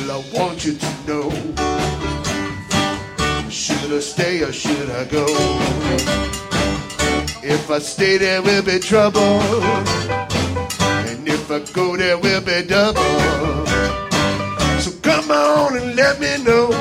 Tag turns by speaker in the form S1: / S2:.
S1: Well, I want you to know, should I stay or should I go? If I stay, there will be trouble, and if I go, there will be double. So come on and let me know,